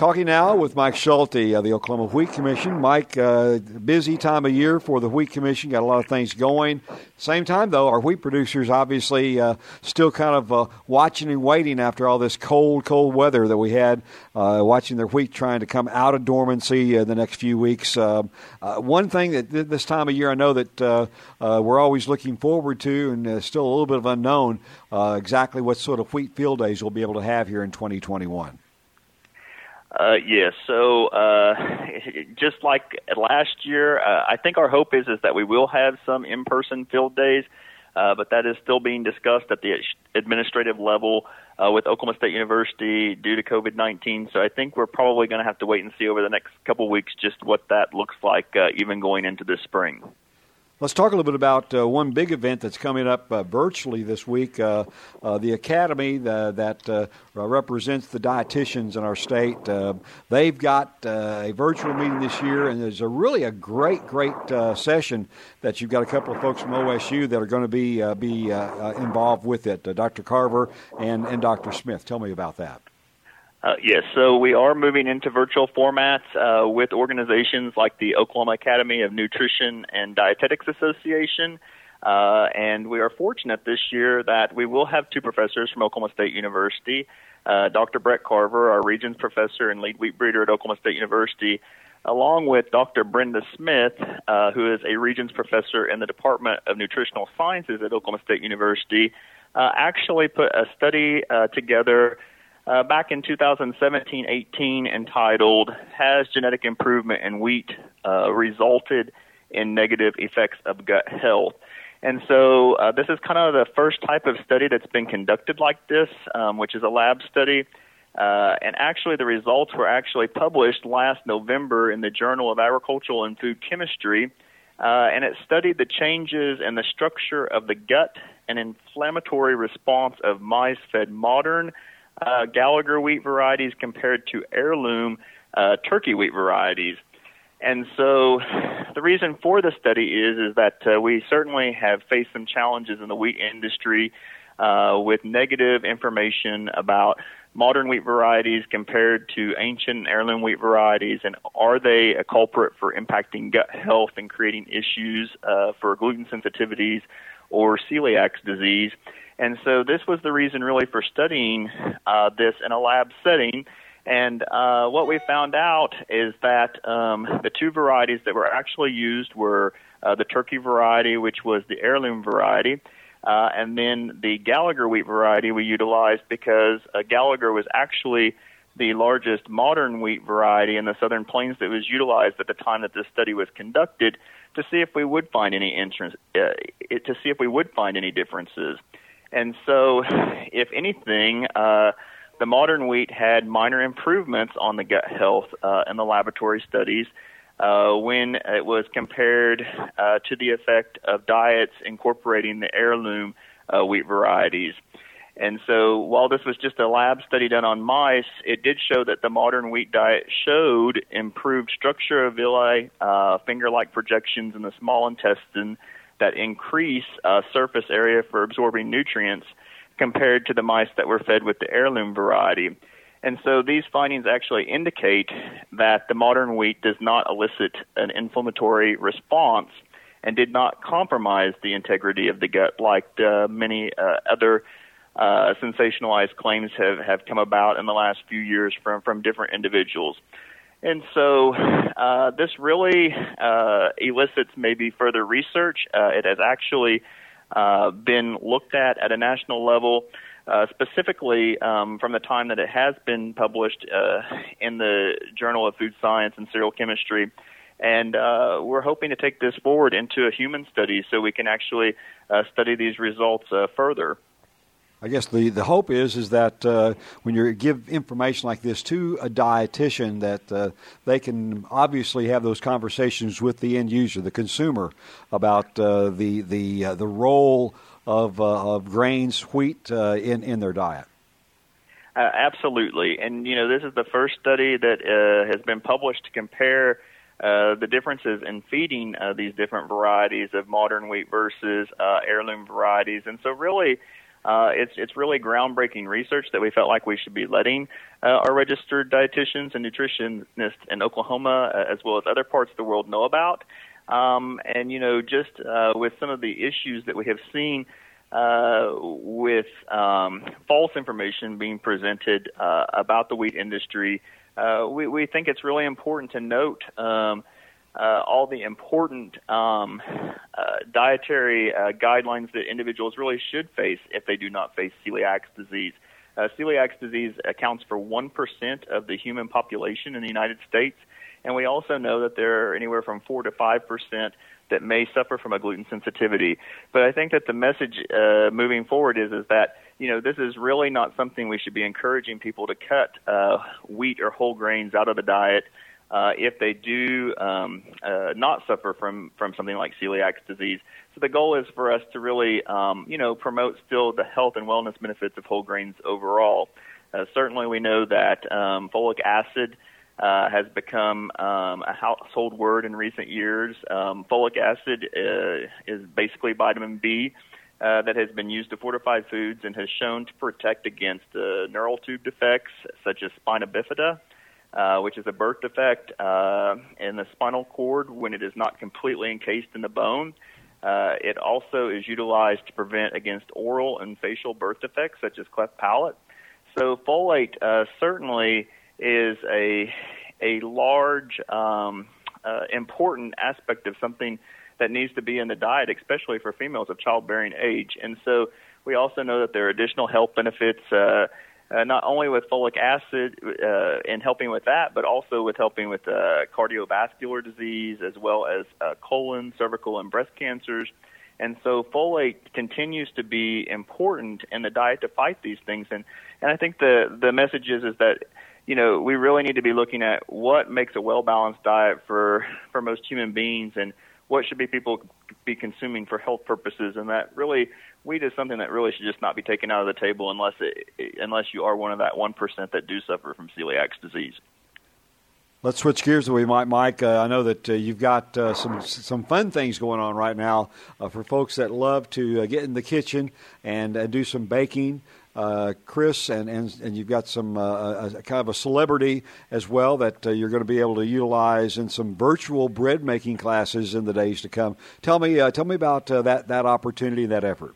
Talking now with Mike Schulte of the Oklahoma Wheat Commission. Mike, busy time of year for the Wheat Commission, got a lot of things going. Same time, though, our wheat producers obviously still kind of watching and waiting after all this cold weather that we had, watching their wheat trying to come out of dormancy the next few weeks. One thing that this time of year I know that we're always looking forward to, and still a little bit of unknown, exactly what sort of wheat field days we'll be able to have here in 2021. Yes. So just like last year, I think our hope is that we will have some in-person field days, but that is still being discussed at the administrative level with Oklahoma State University due to COVID-19. So I think we're probably going to have to wait and see over the next couple of weeks just what that looks like even going into this spring. Let's talk a little bit about one big event that's coming up virtually this week. The Academy that represents the dietitians in our state, they've got a virtual meeting this year, and there's a great session that you've got a couple of folks from OSU that are going to be involved with it, Dr. Carver and Dr. Smith. Tell me about that. Yes, so we are moving into virtual formats with organizations like the Oklahoma Academy of Nutrition and Dietetics Association, and we are fortunate this year that we will have two professors from Oklahoma State University, Dr. Brett Carver, our Regents Professor and lead wheat breeder at Oklahoma State University, along with Dr. Brenda Smith, who is a Regents Professor in the Department of Nutritional Sciences at Oklahoma State University, actually put a study together back in 2017-18 entitled, Has Genetic Improvement in Wheat Resulted in Negative Effects of Gut Health? And so this is kind of the first type of study that's been conducted like this, which is a lab study. And actually the results were actually published last November in the Journal of Agricultural and Food Chemistry. And it studied the changes in the structure of the gut and inflammatory response of mice fed modern Gallagher wheat varieties compared to heirloom turkey wheat varieties. And so the reason for the study is that we certainly have faced some challenges in the wheat industry with negative information about modern wheat varieties compared to ancient heirloom wheat varieties, and are they a culprit for impacting gut health and creating issues for gluten sensitivities or celiac disease. And so this was the reason really for studying this in a lab setting. And what we found out is that the two varieties that were actually used were the turkey variety, which was the heirloom variety, and then the Gallagher wheat variety we utilized because Gallagher was actually the largest modern wheat variety in the Southern Plains that was utilized at the time that this study was conducted to see if we would find any differences. And so, if anything, the modern wheat had minor improvements on the gut health in the laboratory studies when it was compared to the effect of diets incorporating the heirloom wheat varieties. And so, while this was just a lab study done on mice, it did show that the modern wheat diet showed improved structure of villi, finger-like projections in the small intestine, that increase surface area for absorbing nutrients compared to the mice that were fed with the heirloom variety. And so these findings actually indicate that the modern wheat does not elicit an inflammatory response and did not compromise the integrity of the gut like many other sensationalized claims have come about in the last few years from different individuals. And so this really elicits maybe further research. It has actually been looked at a national level, specifically from the time that it has been published in the Journal of Food Science and Cereal Chemistry. And we're hoping to take this forward into a human study so we can actually study these results further. I guess the hope is that when you give information like this to a dietitian, that they can obviously have those conversations with the end user, the consumer, about the role of grains, wheat in their diet. Absolutely, and this is the first study that has been published to compare the differences in feeding these different varieties of modern wheat versus heirloom varieties, and so really. It's really groundbreaking research that we felt like we should be letting our registered dietitians and nutritionists in Oklahoma, as well as other parts of the world, know about. And, just with some of the issues that we have seen with false information being presented about the wheat industry, we think it's really important to note all the important dietary guidelines that individuals really should face if they do not face celiac disease. Celiac disease accounts for 1% of the human population in the United States, and we also know that there are anywhere from 4 to 5% that may suffer from a gluten sensitivity. But I think that the message moving forward is that this is really not something we should be encouraging people to cut wheat or whole grains out of the diet if they do not suffer from something like celiac disease. So the goal is for us to really, promote still the health and wellness benefits of whole grains overall. Certainly we know that folic acid has become a household word in recent years. Folic acid is basically vitamin B that has been used to fortify foods and has shown to protect against neural tube defects such as spina bifida, which is a birth defect in the spinal cord when it is not completely encased in the bone. It also is utilized to prevent against oral and facial birth defects such as cleft palate. So folate certainly is a large, important aspect of something that needs to be in the diet, especially for females of childbearing age. And so we also know that there are additional health benefits, not only with folic acid in helping with that, but also with helping with cardiovascular disease, as well as colon, cervical, and breast cancers. And so folate continues to be important in the diet to fight these things. And I think the message is that, we really need to be looking at what makes a well-balanced diet for most human beings and what should people be consuming for health purposes. And that really, wheat is something that really should just not be taken out of the table unless you are one of that 1% that do suffer from celiac disease. Let's switch gears if we might, Mike. I know that you've got some fun things going on right now for folks that love to get in the kitchen and do some baking. Chris, and you've got some kind of a celebrity as well that you're going to be able to utilize in some virtual bread making classes in the days to come. Tell me about that opportunity, that effort.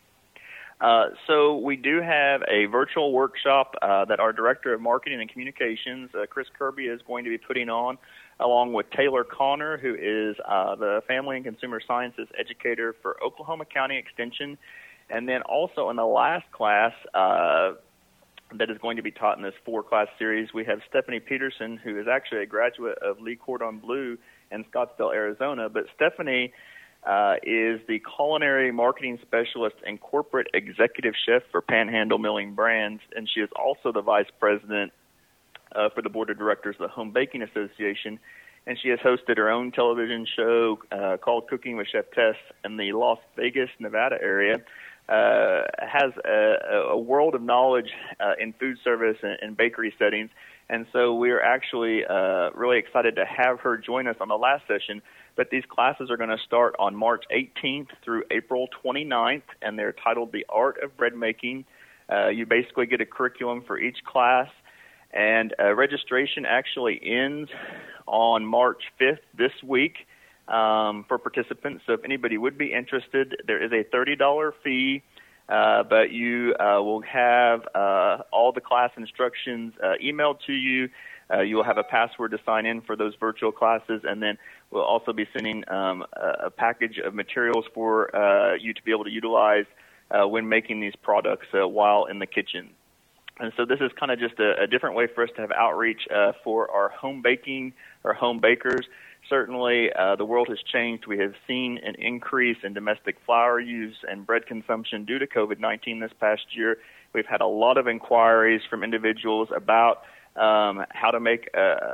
So we do have a virtual workshop that our Director of Marketing and Communications, Chris Kirby, is going to be putting on, along with Taylor Connor, who is the Family and Consumer Sciences Educator for Oklahoma County Extension. And then also in the last class that is going to be taught in this 4-class series, we have Stephanie Peterson, who is actually a graduate of Lee Cordon Bleu in Scottsdale, Arizona. But Stephanie is the culinary marketing specialist and corporate executive chef for Panhandle Milling Brands, and she is also the vice president for the board of directors of the Home Baking Association. And she has hosted her own television show called Cooking with Chef Tess in the Las Vegas, Nevada area. Has a world of knowledge in food service and bakery settings. And so we're actually really excited to have her join us on the last session. But these classes are going to start on March 18th through April 29th, and they're titled The Art of Bread Making. You basically get a curriculum for each class, and registration actually ends on March 5th this week for participants. So if anybody would be interested, there is a $30 fee, but you will have all the class instructions emailed to you. You will have a password to sign in for those virtual classes, and then we'll also be sending a package of materials for you to be able to utilize when making these products while in the kitchen. And so this is kind of just a different way for us to have outreach for our home baking or home bakers. Certainly, the world has changed. We have seen an increase in domestic flour use and bread consumption due to COVID-19 this past year. We've had a lot of inquiries from individuals about how to make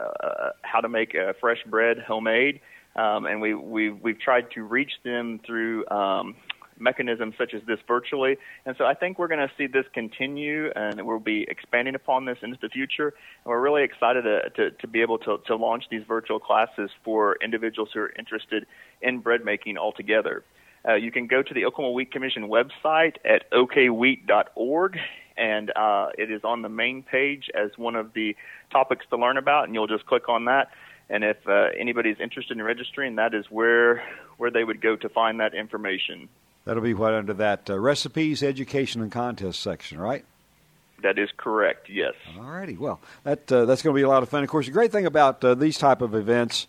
fresh bread homemade, and we've tried to reach them through mechanisms such as this virtually. And so I think we're going to see this continue, and we'll be expanding upon this into the future. And we're really excited to be able to launch these virtual classes for individuals who are interested in bread making altogether. you can go to the Oklahoma Wheat Commission website at okwheat.org, and it is on the main page as one of the topics to learn about, and you'll just click on that. And if anybody's interested in registering, that is where they would go to find that information. That'll be what under that recipes, education, and contest section, right? That is correct, yes. All righty. Well, that's going to be a lot of fun. Of course, the great thing about these type of events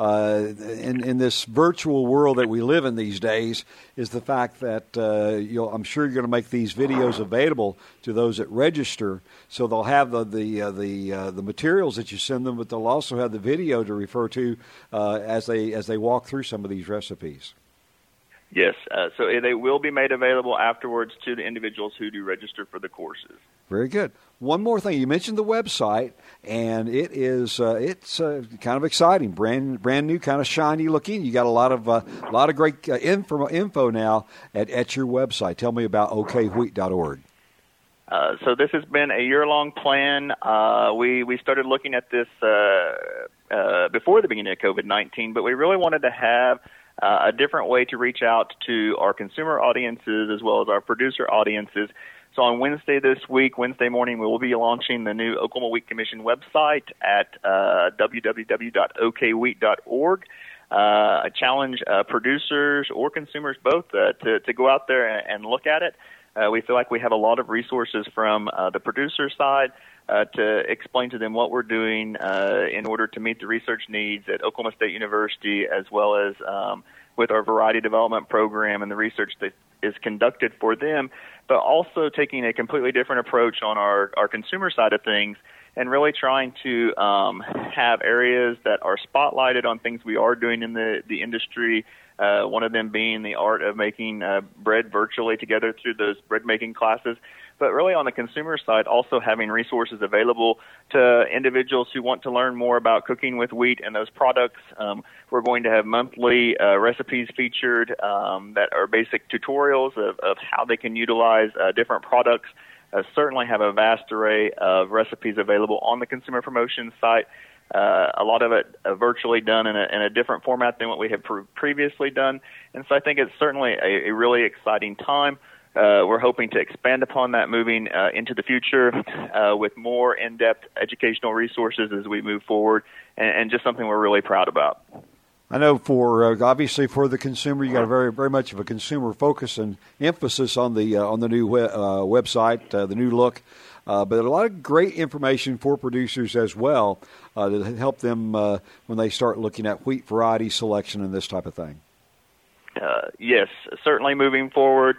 in this virtual world that we live in these days is the fact that I'm sure you're going to make these videos available to those that register, so they'll have the materials that you send them, but they'll also have the video to refer to as they walk through some of these recipes. Yes, so they will be made available afterwards to the individuals who do register for the courses. Very good. One more thing, you mentioned the website, and it's kind of exciting, brand new, kind of shiny looking. You got a lot of great info now at your website. Tell me about okwheat.org. So this has been a year-long plan. We started looking at this before the beginning of COVID-19, but we really wanted to have a different way to reach out to our consumer audiences as well as our producer audiences. So on Wednesday morning, we will be launching the new Oklahoma Wheat Commission website at www.okwheat.org. I challenge producers or consumers both to go out there and look at it. We feel like we have a lot of resources from the producer side to explain to them what we're doing in order to meet the research needs at Oklahoma State University, as well as with our variety development program and the research that is conducted for them, but also taking a completely different approach on our consumer side of things and really trying to have areas that are spotlighted on things we are doing in the industry, one of them being the art of making bread virtually together through those bread-making classes. But really on the consumer side, also having resources available to individuals who want to learn more about cooking with wheat and those products. We're going to have monthly recipes featured that are basic tutorials of how they can utilize different products. Certainly have a vast array of recipes available on the consumer promotion site. A lot of it virtually done in a different format than what we have previously done. And so I think it's certainly a really exciting time. We're hoping to expand upon that moving into the future with more in-depth educational resources as we move forward, and just something we're really proud about. I know obviously for the consumer, you got a very, very much of a consumer focus and emphasis on the new website, the new look, but a lot of great information for producers as well to help them when they start looking at wheat variety selection and this type of thing. Yes, certainly moving forward.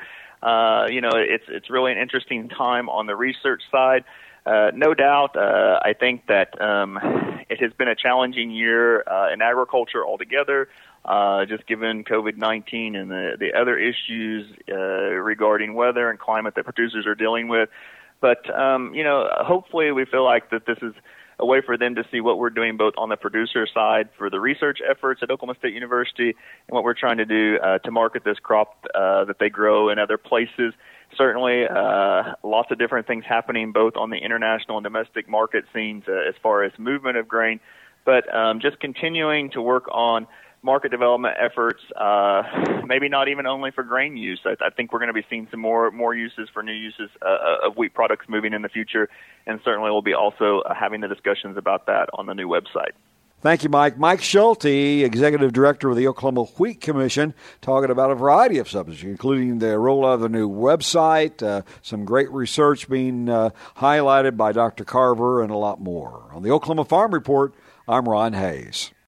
It's really an interesting time on the research side. No doubt, I think that it has been a challenging year in agriculture altogether, just given COVID-19 and the other issues regarding weather and climate that producers are dealing with. But, hopefully we feel like that this is a way for them to see what we're doing both on the producer side for the research efforts at Oklahoma State University and what we're trying to do to market this crop that they grow in other places. Certainly lots of different things happening both on the international and domestic market scenes as far as movement of grain, but just continuing to work on market development efforts, maybe not even only for grain use. I think we're going to be seeing some more uses for new uses of wheat products moving in the future, and certainly we'll be also having the discussions about that on the new website. Thank you, Mike. Mike Schulte, Executive Director of the Oklahoma Wheat Commission, talking about a variety of subjects, including the rollout of the new website, some great research being highlighted by Dr. Carver, and a lot more. On the Oklahoma Farm Report, I'm Ron Hayes.